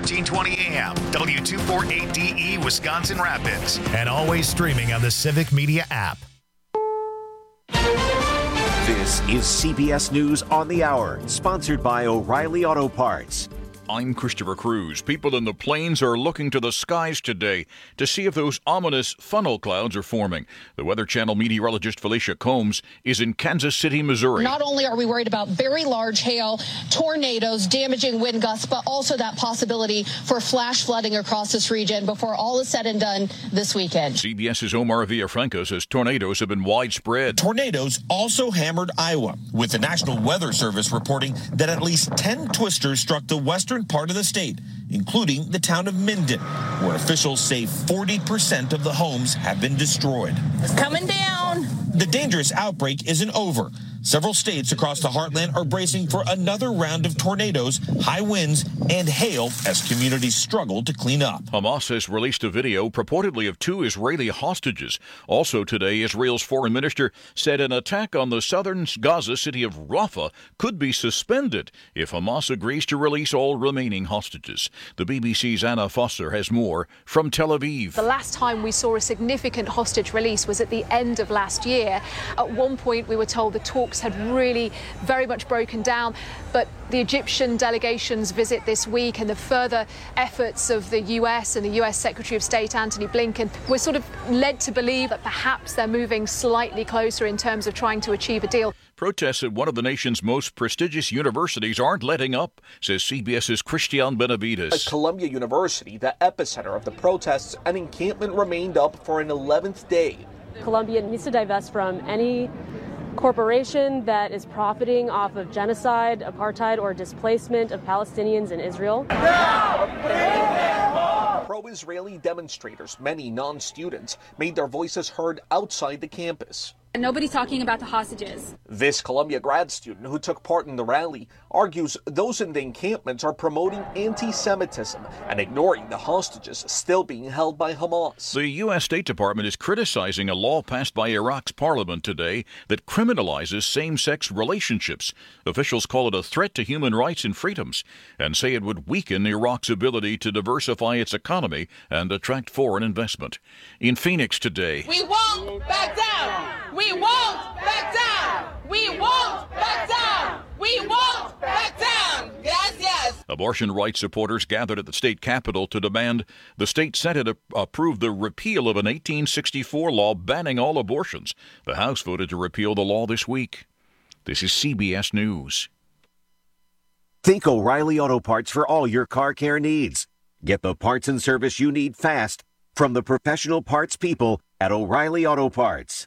1320 AM, W248DE, Wisconsin Rapids, and always streaming on the Civic Media app. This is CBS News on the Hour, sponsored by O'Reilly Auto Parts. I'm Christopher Cruz. People in the plains are looking to the skies today to see if those ominous funnel clouds are forming. The Weather Channel meteorologist Felicia Combs is in Kansas City, Missouri. Not only are we worried about very large hail, tornadoes, damaging wind gusts, but also that possibility for flash flooding across this region before all is said and done this weekend. CBS's Omar Villafranca says tornadoes have been widespread. Tornadoes also hammered Iowa, with the National Weather Service reporting that at least 10 twisters struck the western part of the state, including the town of Minden, where officials say 40% of the homes have been destroyed. It's coming down. The dangerous outbreak isn't over. Several states across the heartland are bracing for another round of tornadoes, high winds, and hail as communities struggle to clean up. Hamas has released a video purportedly of 2 Israeli hostages. Also today, Israel's foreign minister said an attack on the southern Gaza city of Rafah could be suspended if Hamas agrees to release all remaining hostages. The BBC's Anna Foster has more from Tel Aviv. The last time we saw a significant hostage release was at the end of last year. At one point, we were told the talks had really very much broken down, but the Egyptian delegation's visit this week and the further efforts of the US and the US Secretary of State Antony Blinken were sort of led to believe that perhaps they're moving slightly closer in terms of trying to achieve a deal. Protests at one of the nation's most prestigious universities aren't letting up, says CBS's Christian Benavides. At Columbia University, the epicenter of the protests, an encampment remained up for an 11th day. Columbia needs to divest from any corporation that is profiting off of genocide, apartheid, or displacement of Palestinians in Israel. Pro-Israeli demonstrators, many non-students, made their voices heard outside the campus. Nobody's talking about the hostages. This Columbia grad student who took part in the rally argues those in the encampments are promoting anti-Semitism and ignoring the hostages still being held by Hamas. The U.S. State Department is criticizing a law passed by Iraq's parliament today that criminalizes same-sex relationships. Officials call it a threat to human rights and freedoms and say it would weaken Iraq's ability to diversify its economy and attract foreign investment. In Phoenix today, we won't back down! We won't back down! We won't back down! We won't back down! Yes, yes! Abortion rights supporters gathered at the state capitol to demand the state Senate approve the repeal of an 1864 law banning all abortions. The House voted to repeal the law this week. This is CBS News. Think O'Reilly Auto Parts for all your car care needs. Get the parts and service you need fast from the professional parts people at O'Reilly Auto Parts.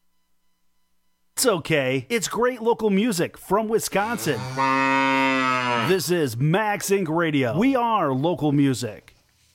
It's okay. It's great local music from Wisconsin. This is Max Inc. Radio. We are local music.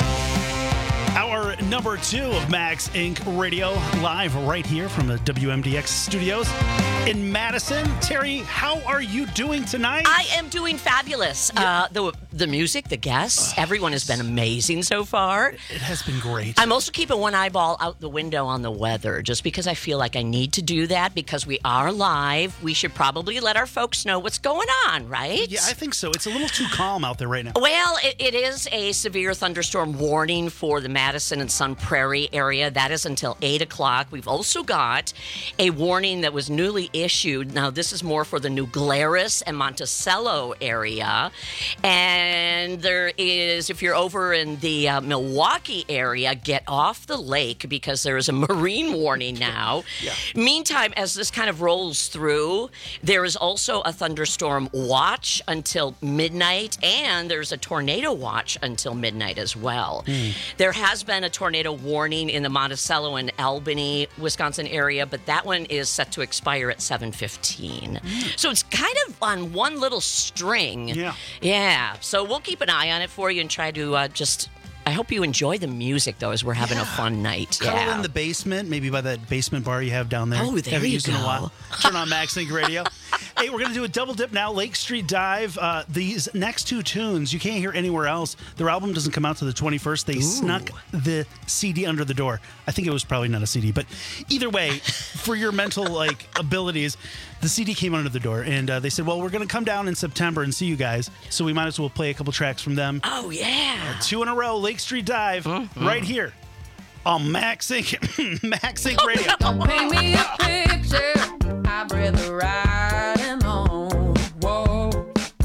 Hour number 2 of Max Inc. Radio, live right here from the WMDX studios in Madison. Terry, how are you doing tonight? I am doing fabulous. Yeah. The music, the guests, everyone has been amazing so far. It has been great. I'm also keeping one eyeball out the window on the weather, just because I feel like I need to do that because we are live. We should probably let our folks know what's going on, right? Yeah, I think so. It's a little too calm out there right now. Well, it is a severe thunderstorm warning for the Madison and Sun Prairie area. That is until 8 o'clock. We've also got a warning that was newly issued. Now, this is more for the New Glarus and Monticello area. And there is, if you're over in the Milwaukee area, get off the lake because there is a marine warning now. Yeah. Meantime, as this kind of rolls through, there is also a thunderstorm watch until midnight, and there's a tornado watch until midnight as well. There has been a tornado warning in the Monticello and Albany, Wisconsin area, but that one is set to expire at 7:15. So it's kind of on one little string. Yeah. So we'll keep an eye on it for you and try to I hope you enjoy the music, though, as we're having a fun night. Cuddle in the basement, maybe by that basement bar you have down there. Oh, there you go. In a while. Turn on Max Inc. Radio. Hey, we're going to do a double dip now. Lake Street Dive. These next two tunes, you can't hear anywhere else. Their album doesn't come out to the 21st. They snuck the CD under the door. I think it was probably not a CD, but either way, for your mental abilities, the CD came under the door, and they said, well, we're going to come down in September and see you guys, so we might as well play a couple tracks from them. Oh, yeah. 2 in a row, Lake Street Dive, right here on Max Inc. Max Inc. Radio. Paint me a picture. I'd rather riding on the wall.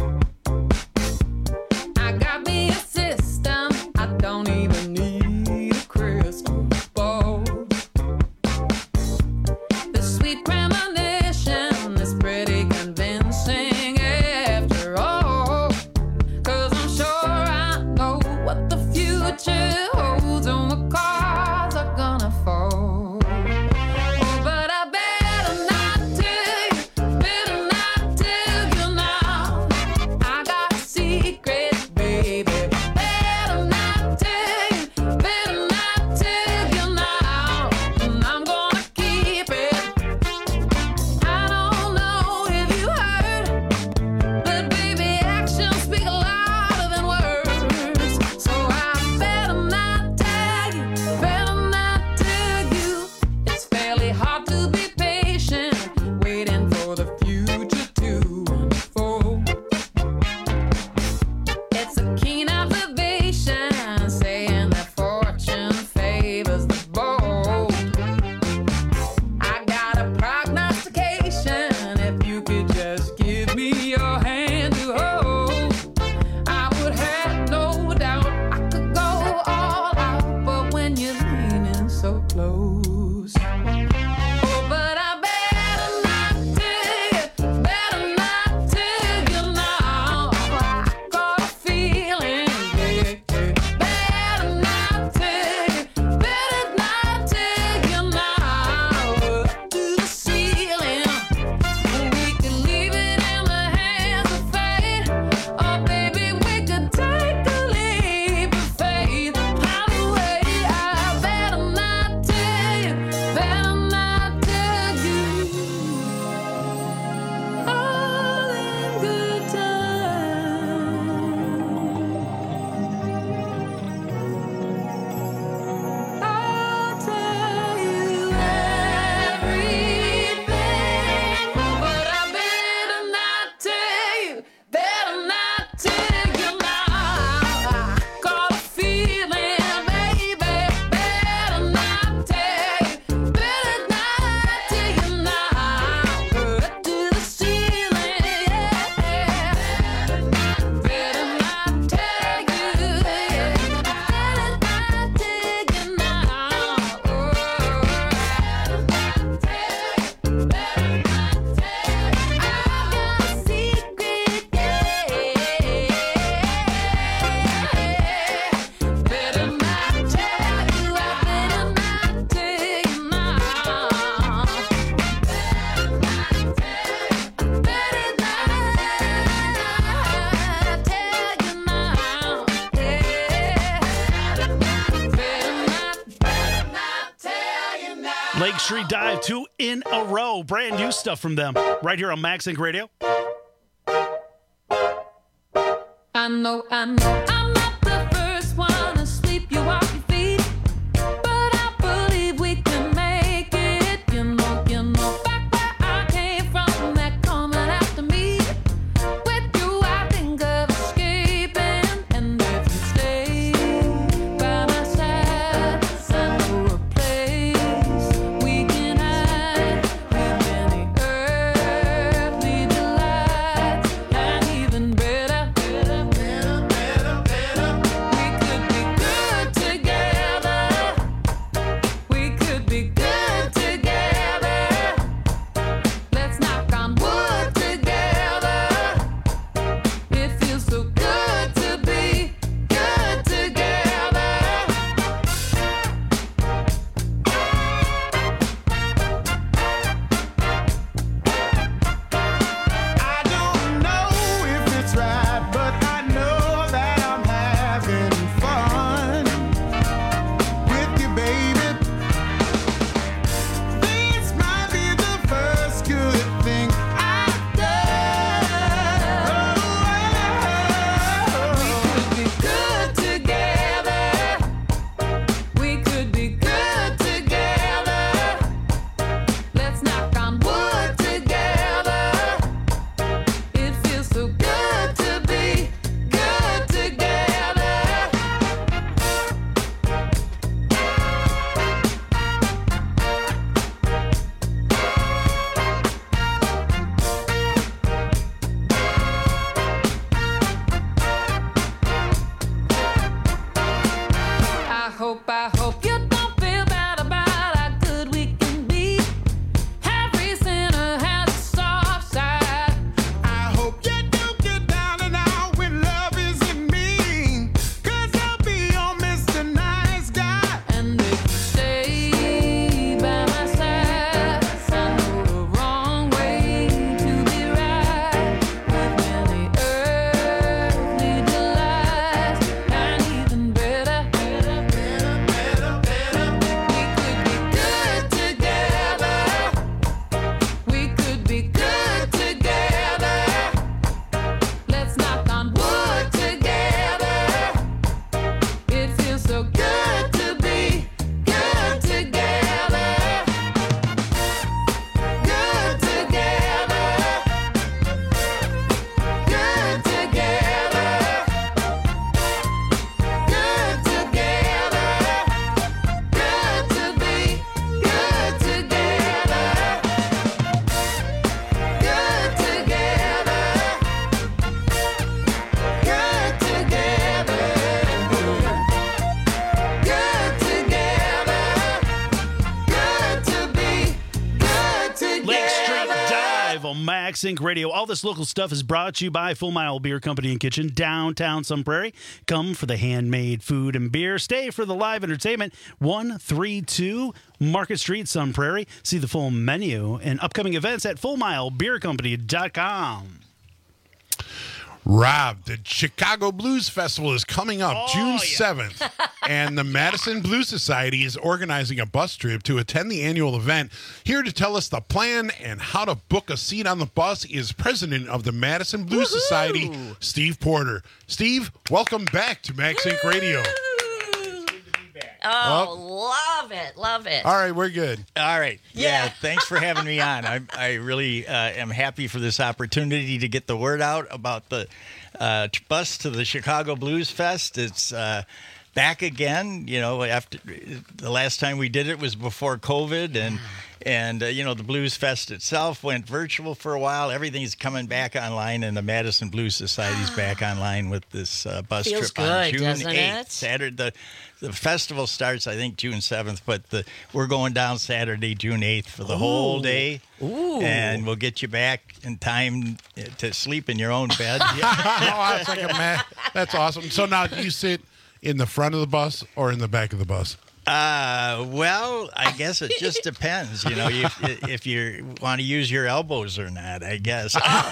I got me a system. I don't even need a crystal ball. The sweet premonition is pretty convincing after all. 'Cause I'm sure I know what the future holds and what cards are gonna fall. Oh, but I better not tell you, better not tell you now. I got a secret, baby. Better not tell you, better not tell you now. And I'm gonna keep it. I don't know if you heard, but baby, actions speak louder than words. So I better not tell you, better not tell you. It's fairly hard to be patient, waiting for the future to unfold. It's a keen observation, saying that fortune favors the bold. I got a prognostication, if you could just give me your hand to hold. I would have no doubt I could go all out, but when you're leaning so close. Oh, but I better not tell you, better not tell you now. I got a feeling, yeah. Better not tell you, better not tell you now. To the ceiling, we could leave it in the hands of fate. Oh, baby, we could take a leap of faith. Either way, I better not tell you, better not tell you. All in good time. I'll tell you everything, but I better not tell you, better not tell you now. I got a feeling, baby, better not tell you, better not tell you now. To the ceiling, yeah. Better not tell you, better not tell you now. Lake Street Dive, 2 in a row. Brand new stuff from them right here on Max Inc. Radio. I know I'm not the first one to sweep you off your feet, but I believe we can make it. You know, back where I came from, they're coming after me. With you, I think of escaping, and if you stay by my side, I know a place we can hide with many earthly delights, and even better, better, better, better, better. hope you don't feel bad about how good we can be. Every sinner has a soft side. I hope you don't get down and out when love isn't mean, 'cause I'll be your Mr. Nice Guy. And if you stay by my side, I know the wrong way to be right. With many earthly delights, and even better, we could be good together. Let's knock on wood together. It feels so good to be good together. Good together. Good together. Good together. Good to be good together. Good together. Good together. Good together. Good to be good together. Lake Street Dive on Max Inc. Radio. All this local stuff is brought to you by Full Mile Beer Company and Kitchen, downtown Sun Prairie. Come for the handmade food and beer. Stay for the live entertainment. 132 Market Street, Sun Prairie. See the full menu and upcoming events at fullmilebeercompany.com. Rob, the Chicago Blues Festival is coming up June 7th, and the Madison Blues Society is organizing a bus trip to attend the annual event. Here to tell us the plan and how to book a seat on the bus is president of the Madison Blues Society, Steve Porter. Steve, welcome back to Max Inc. Radio. Love it. Love it. All right, we're good. All right. Yeah. Thanks for having me on. I really am happy for this opportunity to get the word out about the bus to the Chicago Blues Fest. It's back again. You know, after the last time we did it was before COVID, and you know, the Blues Fest itself went virtual for a while. Everything's coming back online, and the Madison Blues Society's back online with this bus Feels trip on good, June doesn't 8th. it? Saturday. The festival starts, I think, June 7th, but we're going down Saturday, June 8th for the whole day. Ooh. And we'll get you back in time to sleep in your own bed. Oh, that's awesome. So now, do you sit in the front of the bus or in the back of the bus? Well, I guess it just depends, you know, if you want to use your elbows or not, I guess.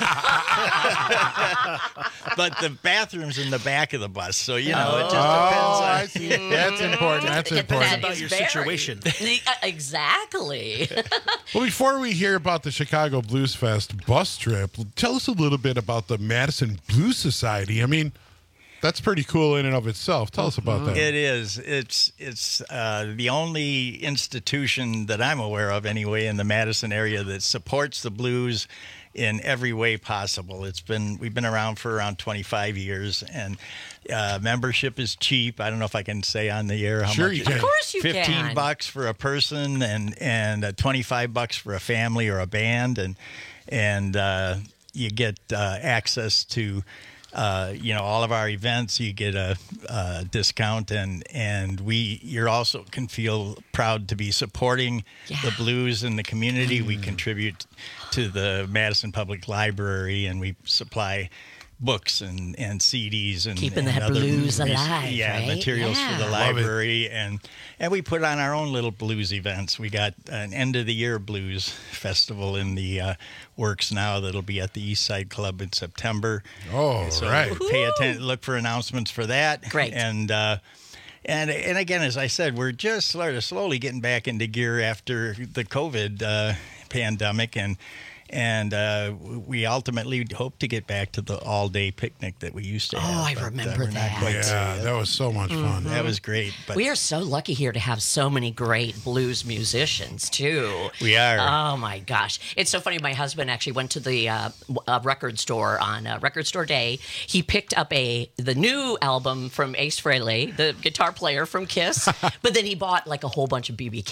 But the bathroom's in the back of the bus, so, you know, it just depends. I see. That's important. That's important. About your situation. Exactly. Well, before we hear about the Chicago Blues Fest bus trip, tell us a little bit about the Madison Blues Society. I mean, that's pretty cool in and of itself. Tell us about that. It is. It's the only institution that I'm aware of, anyway, in the Madison area that supports the blues in every way possible. We've been around for around 25 years, and membership is cheap. I don't know if I can say on the air how Sure much. you can. Of course you can. $15 for a person, and $25 for a family or a band, and you get access to. You know, all of our events, you get a discount, and you also can feel proud to be supporting the blues in the community. We contribute to the Madison Public Library, and we supply books and CDs and keeping and that other blues alive, right? materials for the Yeah. library, and we put on our own little blues events. We got an end of the year blues festival in the works now that'll be at the East Side Club in September. Oh, so right. pay attention, look for announcements for that. Great. And again, as I said, we're just sort of slowly getting back into gear after the COVID pandemic, and we ultimately hope to get back to the all-day picnic that we used to have. Oh, I remember that. Yeah, that was so much fun. That was great. But We are so lucky here to have so many great blues musicians, too. We are. Oh, my gosh. It's so funny. My husband actually went to the record store on Record Store Day. He picked up the new album from Ace Frehley, the guitar player from Kiss, but then he bought like a whole bunch of B.B. King.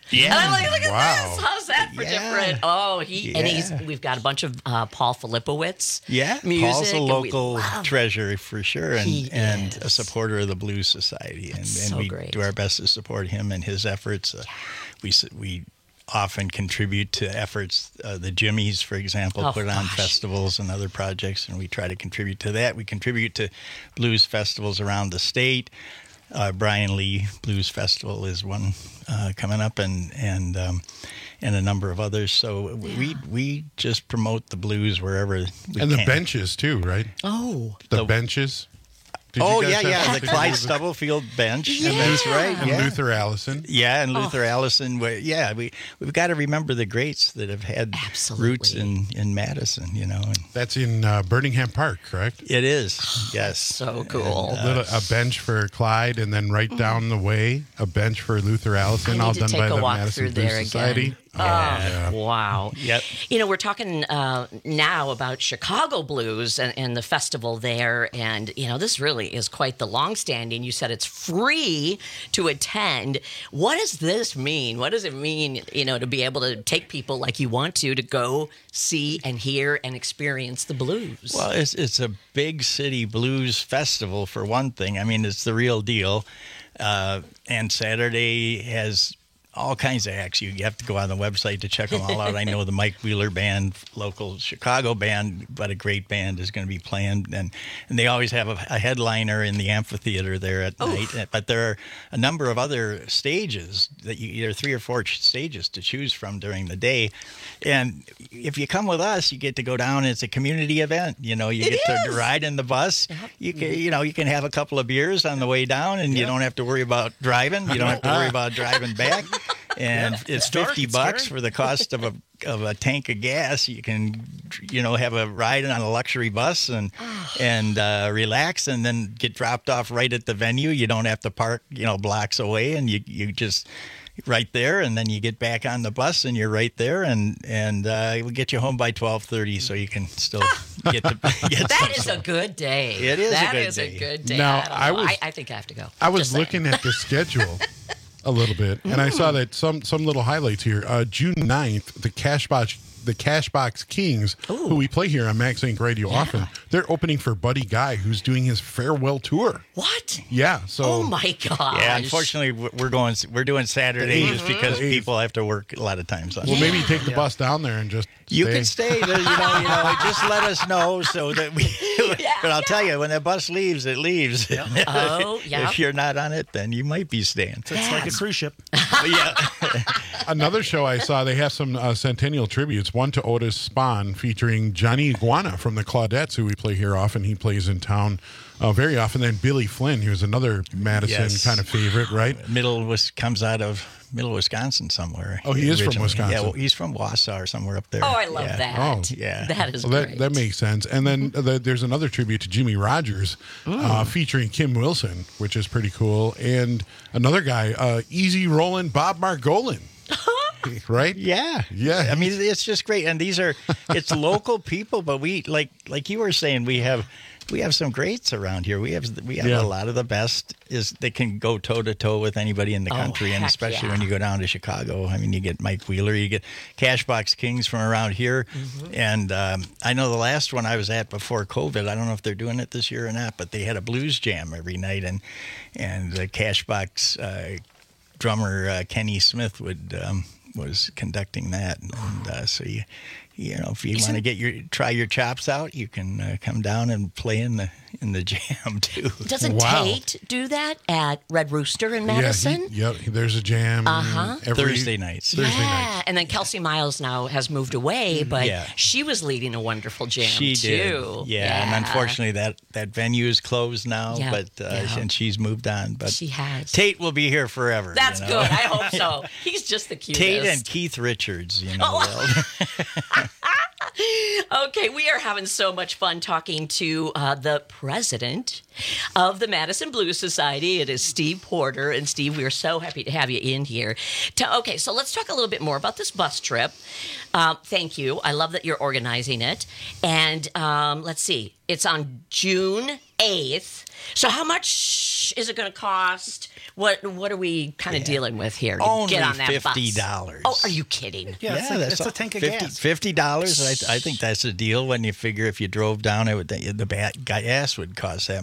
And I'm like, look at Wow. this. How's that for different? Oh, we've got a bunch of Paul Filipowicz music. Paul's a and we local love- treasure for sure, and a supporter of the Blues Society, and so we great. do our best to support him and his efforts. We often contribute to efforts. The Jimmies, for example, put on festivals and other projects, and we try to contribute to that. We contribute to blues festivals around the state. Brian Lee Blues Festival is one coming up, and a number of others. So we just promote the blues wherever we can. And the benches too, right? Oh, the benches. Did Oh, you guys yeah, have- the Clyde Stubblefield bench. Yeah. And that's right. And yeah. Luther Allison. Yeah, and Luther Allison. We've got to remember the greats that have had roots in Madison, you know. And That's in Birmingham Park, correct? it is, yes. So cool. And, a bench for Clyde, and then right down the way, a bench for Luther Allison, I all need to done take by a the walk Madison through Blues there Society. again. Wow. Yep. You know, we're talking now about Chicago Blues and the festival there. And, you know, this really is quite the longstanding. You said it's free to attend. What does this mean? What does it mean, you know, to be able to take people like you want to go see and hear and experience the blues? Well, it's a big city blues festival, for one thing. I mean, it's the real deal. And Saturday has all kinds of acts. You have to go on the website to check them all out. I know the Mike Wheeler Band, local Chicago band, but a great band is going to be playing. And they always have a headliner in the amphitheater there at night. But there are a number of other stages that there are 3 or 4 stages to choose from during the day. And if you come with us, you get to go down. It's a community event. You know, you get to ride in the bus. You can have a couple of beers on the way down, and you don't have to worry about driving. You don't have to worry about driving back. And it's $50 for the cost of a tank of gas. You can, have a ride on a luxury bus and relax, and then get dropped off right at the venue. You don't have to park, blocks away, and you just right there, and then you get back on the bus, and you're right there, and we'll get you home by 12:30, so you can still get That is a good day. It is That a good is day. a good day. Now, I think I have to go. I was Just saying. looking at the schedule a little bit, and I saw that some little highlights here. June 9th, the Cashbox Kings, who we play here on Max Inc. Radio often, they're opening for Buddy Guy, who's doing his farewell tour. What? Yeah. So. Oh my gosh. Yeah, unfortunately, we're doing Saturday just because people have to work a lot of times. Well, maybe take the bus down there and just You stay. can stay. Just let us know so that we. But I'll tell you, when that bus leaves, it leaves. Oh, yeah. If you're not on it, then you might be staying. It's like a cruise ship. Yeah. Another show I saw, they have some centennial tributes. One to Otis Spahn featuring Johnny Iguana from the Claudettes, who we play here often. He plays in town very often. Then Billy Flynn, who was another Madison kind of favorite, right? Comes out of Middle Wisconsin somewhere. Oh, he is from originally. Wisconsin. Yeah, well, he's from Wausau or somewhere up there. Oh, I love that. Oh, yeah. That is well, great. that makes sense. And then there's another tribute to Jimmy Rogers featuring Kim Wilson, which is pretty cool. And another guy, Easy Rollin' Bob Margolin. Right? Yeah. Yeah. I mean, it's just great. And it's local people, but we, like you were saying, we have some greats around here. We have a lot of the best they can go toe to toe with anybody in the country, and especially when you go down to Chicago. I mean, you get Mike Wheeler, you get Cashbox Kings from around here, and I know the last one I was at before COVID. I don't know if they're doing it this year or not, but they had a blues jam every night, and the Cashbox drummer Kenny Smith was conducting that, and so if you want to try your chops out, you can come down and play in the jam too. Doesn't Tate do that at Red Rooster in Madison? There's a jam every Thursday nights. Yeah, and then Kelsey Miles now has moved away, but she was leading a wonderful jam She too. did. Yeah, and unfortunately that venue is closed now, but and she's moved on. But she has. Tate will be here forever. That's good. I hope so. He's just the cutest. Tate and Keith Richards, Okay, we are having so much fun talking to the president of the Madison Blues Society. It is Steve Porter. And Steve, we are so happy to have you in here. Okay, so let's talk a little bit more about this bus trip. Thank you. I love that you're organizing it. And let's see, it's on June 8th. So how much much is it going to cost? What are we kind of dealing with here to Only get on that $50. bus? Oh, are you kidding? It's a tank of gas. $50. I think that's a deal when you figure if you drove down, the gas would cost that